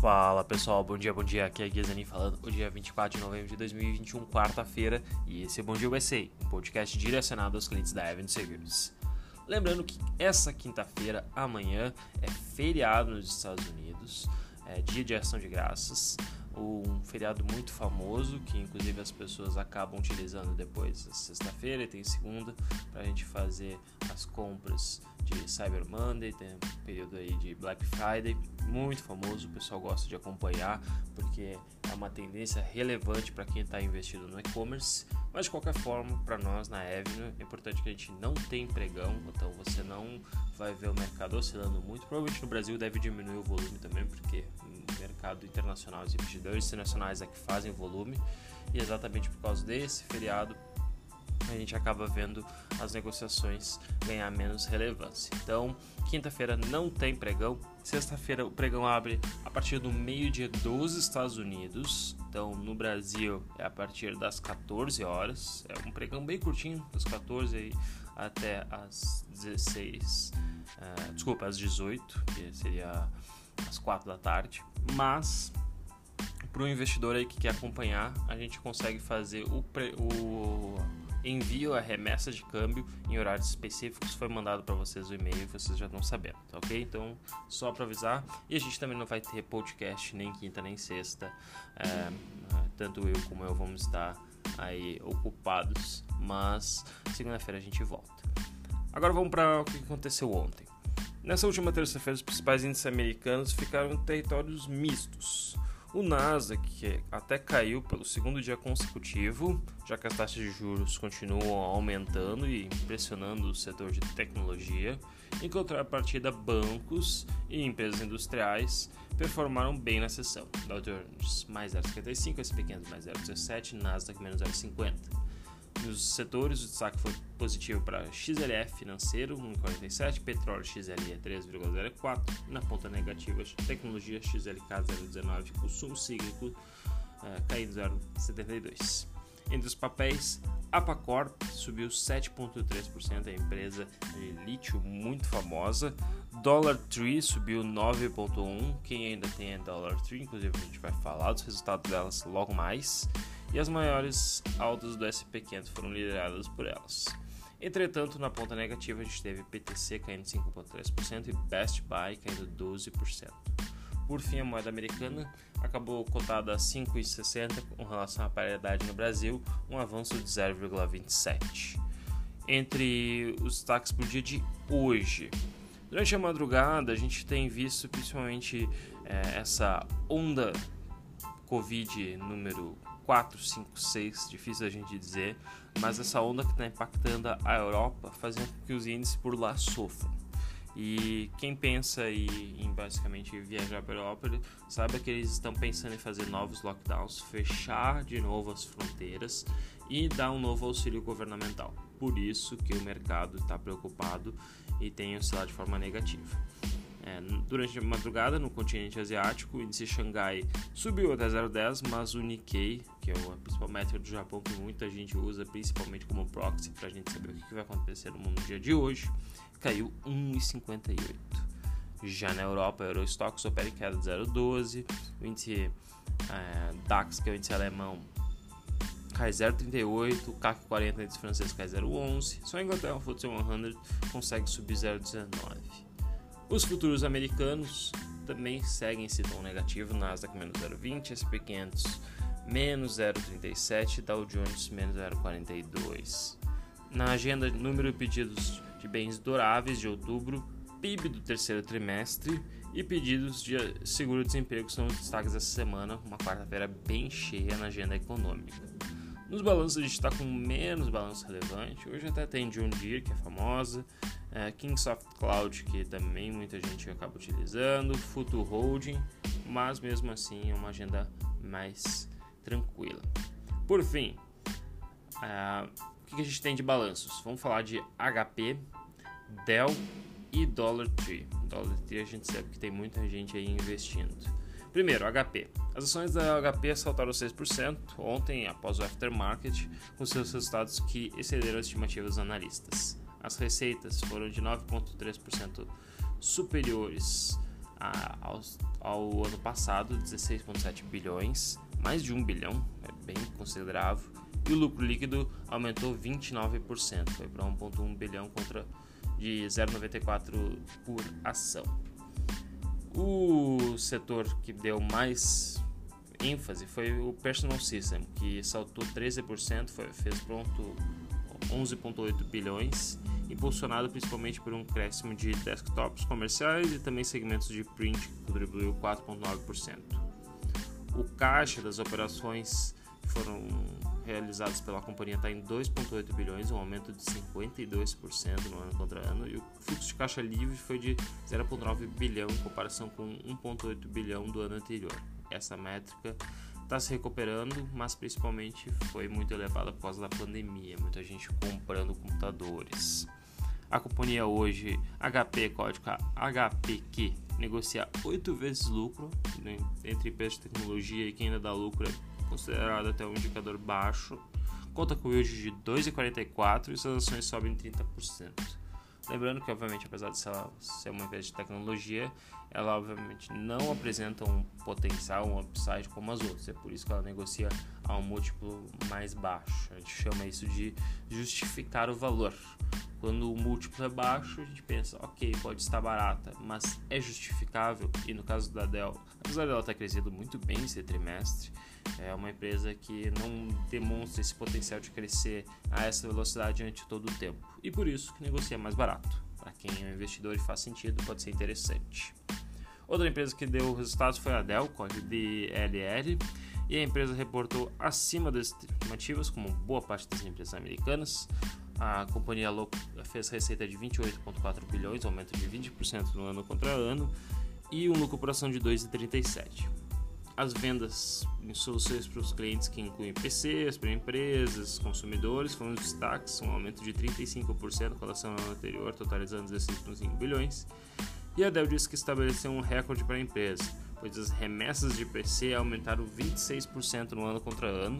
Fala pessoal, bom dia, aqui é Guizani falando. Hoje é 24 de novembro de 2021, quarta-feira, e esse é Bom Dia USA, um podcast direcionado aos clientes da Avenue Seguros. Lembrando que essa quinta-feira, amanhã, é feriado nos Estados Unidos, é dia de ação de graças, um feriado muito famoso, que inclusive as pessoas acabam utilizando depois da sexta-feira e tem segunda, para a gente fazer as compras de Cyber Monday, tem um período aí de Black Friday, muito famoso, o pessoal gosta de acompanhar, porque é uma tendência relevante para quem está investido no e-commerce, mas de qualquer forma, para nós na Avenue, é importante que a gente não tenha pregão, então você não vai ver o mercado oscilando muito, provavelmente no Brasil deve diminuir o volume também, porque o mercado internacional, os investidores internacionais é que fazem volume, e exatamente por causa desse feriado, a gente acaba vendo as negociações ganhar menos relevância. Então, quinta-feira não tem pregão, sexta-feira o pregão abre a partir do meio-dia dos Estados Unidos, então no Brasil é a partir das 14 horas, é um pregão bem curtinho, das 14 aí até as 16, às 18, que seria às 4 da tarde, mas para o investidor aí que quer acompanhar, a gente consegue fazer o envio, a remessa de câmbio em horários específicos, foi mandado para vocês o e-mail, vocês já estão sabendo, tá ok? Então, só para avisar, e a gente também não vai ter podcast nem quinta nem sexta, tanto eu como eu vamos estar aí ocupados, mas segunda-feira a gente volta. Agora vamos para o que aconteceu ontem. Nessa última terça-feira, os principais índices americanos ficaram em territórios mistos. O Nasdaq, que até caiu pelo segundo dia consecutivo, já que as taxas de juros continuam aumentando e pressionando o setor de tecnologia, em contrapartida, bancos e empresas industriais performaram bem na sessão. Dow Jones mais 0,55, S&P 500 mais 0,17, Nasdaq menos 0,50. Nos setores, o destaque foi positivo para XLF financeiro, 1,47, petróleo XLE 3,04, na ponta negativa, tecnologia XLK 0,19, consumo cíclico caindo 0,72. Entre os papéis, a Apacorp subiu 7,3%, a empresa de lítio muito famosa. Dollar Tree subiu 9,1%, quem ainda tem é Dollar Tree, inclusive a gente vai falar dos resultados delas logo mais. E as maiores altas do S&P 500 foram lideradas por elas. Entretanto, na ponta negativa, a gente teve PTC caindo 5,3% e Best Buy caindo 12%. Por fim, a moeda americana acabou cotada a 5,60 com relação à paridade no Brasil, um avanço de 0,27. Entre os destaques para o dia de hoje, durante a madrugada, a gente tem visto principalmente essa onda Covid número 4, 5, 6, difícil a gente dizer, mas essa onda que está impactando a Europa fazendo com que os índices por lá sofram. E quem pensa em basicamente viajar para a Europa sabe que eles estão pensando em fazer novos lockdowns, fechar de novo as fronteiras e dar um novo auxílio governamental. Por isso que o mercado está preocupado e tem oscilado de forma negativa. Durante a madrugada, no continente asiático, o índice Xangai subiu até 0,10, mas o Nikkei, que é a principal métrica do Japão que muita gente usa principalmente como proxy para a gente saber o que vai acontecer no mundo no dia de hoje, caiu 1,58. Já na Europa, o Eurostoxx opera em queda de 0,12, o índice DAX, que é o índice alemão, cai 0,38, o CAC 40 índice francês cai 0,11, só a Inglaterra, o FTSE 100 consegue subir 0,19. Os futuros americanos também seguem esse tom negativo, Nasdaq menos 0,20, S&P 500 menos 0,37, Dow Jones menos 0,42. Na agenda, número de pedidos de bens duráveis de outubro, PIB do terceiro trimestre e pedidos de seguro-desemprego são os destaques dessa semana, uma quarta-feira bem cheia na agenda econômica. Nos balanços a gente está com menos balanço relevante, hoje até tem John Deere, que é famosa, Kingsoft Cloud, que também muita gente acaba utilizando, Futu Holding, mas mesmo assim é uma agenda mais tranquila. Por fim, o que a gente tem de balanços? Vamos falar de HP, Dell e Dollar Tree. Dollar Tree a gente sabe que tem muita gente aí investindo. Primeiro, HP. As ações da HP saltaram 6% ontem após o aftermarket, com seus resultados que excederam as estimativas dos analistas. As receitas foram de 9,3% superiores ao ano passado, 16,7 bilhões, mais de 1 bilhão, é bem considerável, e o lucro líquido aumentou 29%, foi para 1,1 bilhão contra de 0,94 por ação. O setor que deu mais ênfase foi o Personal System, que saltou 13%, fez pronto 11,8 bilhões, impulsionado principalmente por um crescimento de desktops comerciais e também segmentos de print, que contribuiu 4,9%. O caixa das operações que foram realizadas pela companhia está em 2,8 bilhões, um aumento de 52% no ano contra ano, e o fluxo de caixa livre foi de 0,9 bilhão em comparação com 1,8 bilhão do ano anterior. Essa métrica está se recuperando, mas principalmente foi muito elevada por causa da pandemia, muita gente comprando computadores. A companhia hoje, HP, código HPQ, negocia 8 vezes lucro, né? Entre empresas de tecnologia e quem ainda dá lucro é considerado até um indicador baixo, conta com yield de 2,44 e suas ações sobem 30%. Lembrando que, obviamente, apesar de ser uma empresa de tecnologia, ela obviamente não apresenta um potencial, um upside como as outras. É por isso que ela negocia a um múltiplo mais baixo. A gente chama isso de justificar o valor. Quando o múltiplo é baixo, a gente pensa, ok, pode estar barata, mas é justificável. E no caso da Dell, apesar dela ter crescido muito bem esse trimestre, é uma empresa que não demonstra esse potencial de crescer a essa velocidade durante todo o tempo. E por isso que negocia mais barato. Para quem é um investidor e faz sentido, pode ser interessante. Outra empresa que deu resultados foi a Dell, código DLR, e a empresa reportou acima das estimativas, como boa parte das empresas americanas. A companhia fez receita de 28,4 bilhões, aumento de 20% no ano contra ano, e um lucro por ação de 2,37. As vendas em soluções para os clientes que incluem PCs, para empresas, consumidores, foram os destaques, um aumento de 35% em relação ao ano anterior, totalizando 16,5 bilhões. E a Dell disse que estabeleceu um recorde para a empresa, pois as remessas de PC aumentaram 26% no ano contra ano,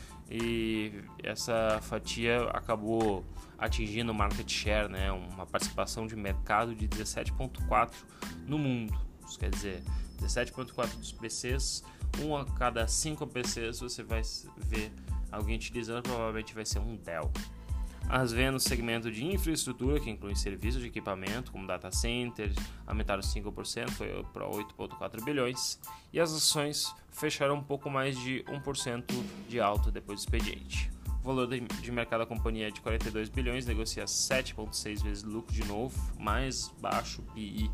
e essa fatia acabou atingindo o market share, né, uma participação de mercado de 17,4% no mundo. Isso quer dizer, 17,4% dos PCs, 1 a cada 5 PCs você vai ver alguém utilizando, provavelmente vai ser um Dell. As vendas no segmento de infraestrutura, que inclui serviços de equipamento, como data centers, aumentaram 5%, foi para 8,4 bilhões, e as ações fecharam um pouco mais de 1% de alta depois do expediente. O valor de mercado da companhia é de 42 bilhões, negocia 7,6 vezes lucro de novo, mais baixo PI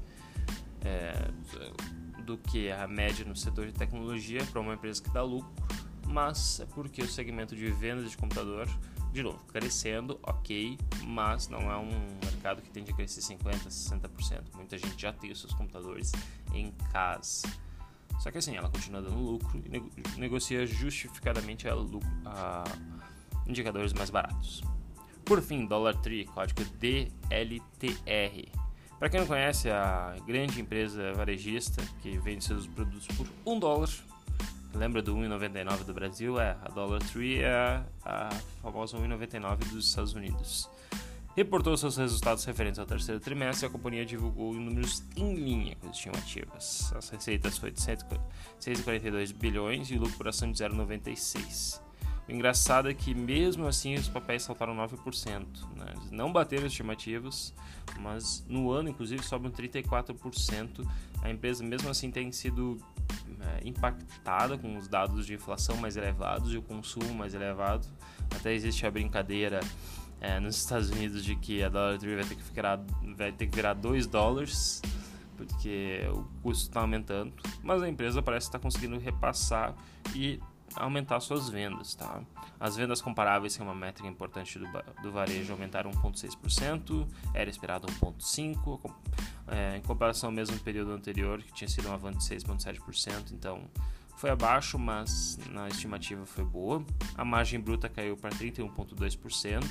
do que a média no setor de tecnologia para uma empresa que dá lucro, mas é porque o segmento de vendas de computador, de novo, crescendo, ok, mas não é um mercado que tende a crescer 50%, 60%. Muita gente já tem os seus computadores em casa. Só que assim, ela continua dando lucro e negocia justificadamente a indicadores mais baratos. Por fim, Dollar Tree, código DLTR. Para quem não conhece, a grande empresa varejista que vende seus produtos por $1, lembra do 1,99 do Brasil? A Dollar Tree é a famosa 1,99 dos Estados Unidos. Reportou seus resultados referentes ao terceiro trimestre e a companhia divulgou números em linha com as estimativas. As receitas foi de 6,42 bilhões e o lucro por ação de 0,96. O engraçado é que mesmo assim os papéis saltaram 9%, né? Eles não bateram as estimativas, mas no ano inclusive sobem 34%. A empresa mesmo assim tem sido impactada com os dados de inflação mais elevados e o consumo mais elevado. Até existe a brincadeira nos Estados Unidos de que a Dollar Tree vai ter que virar $2, porque o custo está aumentando, mas a empresa parece estar conseguindo repassar e aumentar suas vendas, tá? As vendas comparáveis, que é uma métrica importante do varejo, aumentaram 1,6%, era esperado 1,5%, em comparação ao mesmo período anterior, que tinha sido um avanço de 6,7%, então foi abaixo, mas na estimativa foi boa. A margem bruta caiu para 31,2%,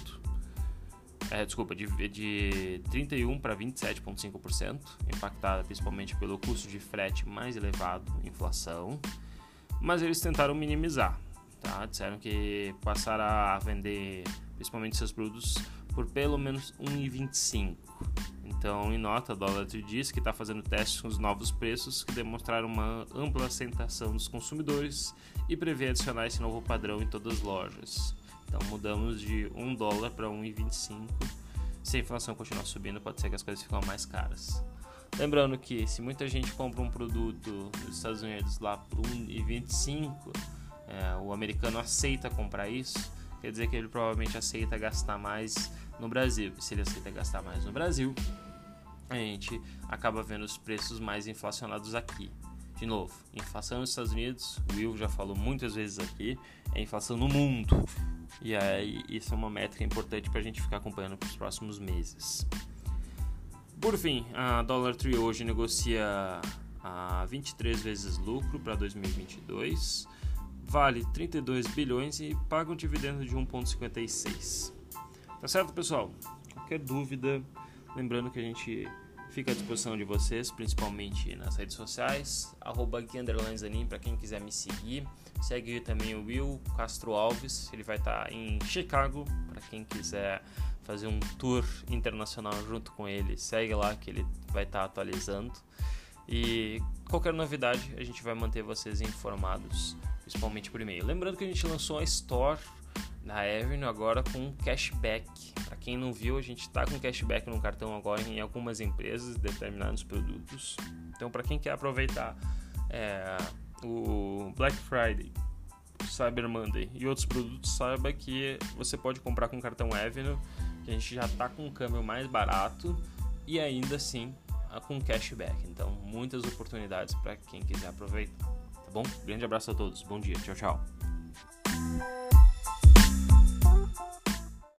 de 31% para 27,5%, impactada principalmente pelo custo de frete mais elevado, inflação, mas eles tentaram minimizar, tá? Disseram que passaram a vender principalmente seus produtos por pelo menos 1,25. Então, em nota, a Dollar Tree diz que está fazendo testes com os novos preços que demonstraram uma ampla aceitação dos consumidores e prevê adicionar esse novo padrão em todas as lojas. Então, mudamos de $1 para 1,25. Se a inflação continuar subindo, pode ser que as coisas ficam mais caras. Lembrando que se muita gente compra um produto nos Estados Unidos lá por 1,25, o americano aceita comprar isso, quer dizer que ele provavelmente aceita gastar mais no Brasil. E se ele aceita gastar mais no Brasil, a gente acaba vendo os preços mais inflacionados aqui. De novo, inflação nos Estados Unidos, o Will já falou muitas vezes aqui, é inflação no mundo. E aí, isso é uma métrica importante para a gente ficar acompanhando para os próximos meses. Por fim, a Dollar Tree hoje negocia a 23 vezes lucro para 2022, vale 32 bilhões e paga um dividendo de 1,56. Tá certo, pessoal? Qualquer dúvida, lembrando que a gente fica à disposição de vocês, principalmente nas redes sociais, @gui_zanin para quem quiser me seguir. Segue também o Will Castro Alves, ele vai estar em Chicago, para quem quiser fazer um tour internacional junto com ele, segue lá que ele vai estar atualizando. E qualquer novidade a gente vai manter vocês informados, principalmente por e-mail. Lembrando que a gente lançou a Store na Avenue agora com cashback. Para quem não viu, a gente está com cashback no cartão agora em algumas empresas, determinados produtos. Então, para quem quer aproveitar o Black Friday, Cyber Monday e outros produtos, saiba que você pode comprar com o cartão Avenue, que a gente já está com um câmbio mais barato e ainda assim com cashback. Então, muitas oportunidades para quem quiser aproveitar. Tá bom? Grande abraço a todos. Bom dia. Tchau, tchau.